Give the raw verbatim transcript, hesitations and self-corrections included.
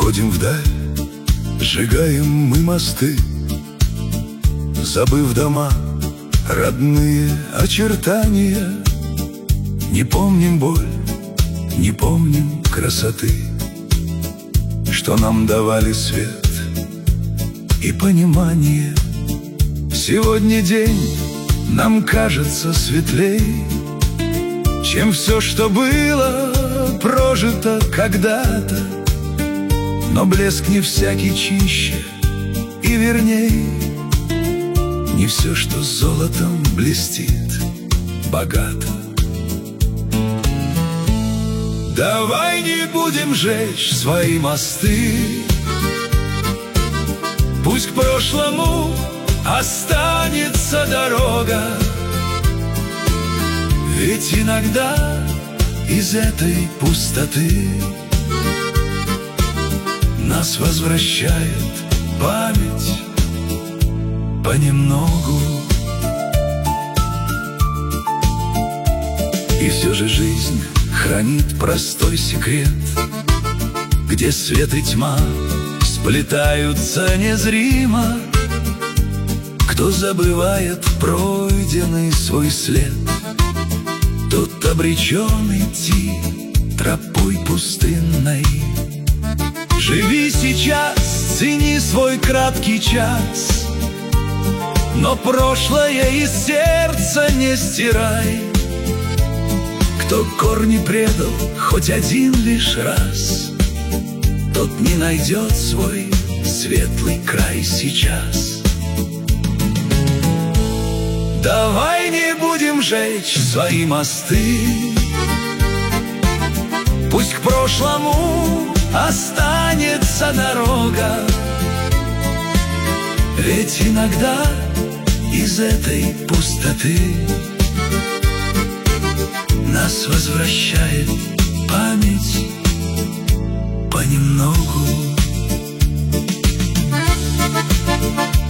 Уходим вдаль, сжигаем мы мосты, забыв дома, родные очертания. Не помним боль, не помним красоты, что нам давали свет и понимание. Сегодня день нам кажется светлей, чем все, что было прожито когда-то. Но блеск не всякий чище и верней. Не все, что золотом блестит, богато. Давай не будем жечь свои мосты, пусть к прошлому останется дорога. Ведь иногда из этой пустоты нас возвращает память понемногу. И все же жизнь хранит простой секрет, где свет и тьма сплетаются незримо. Кто забывает пройденный свой след, тот обречен идти тропой пустынной. Живи сейчас, цени свой краткий час, но прошлое из сердца не стирай. Кто корни предал хоть один лишь раз, тот не найдет свой светлый край сейчас. Давай не будем жечь свои мосты, пусть к прошлому останется дорога. Ведь иногда из этой пустоты нас возвращает память понемногу.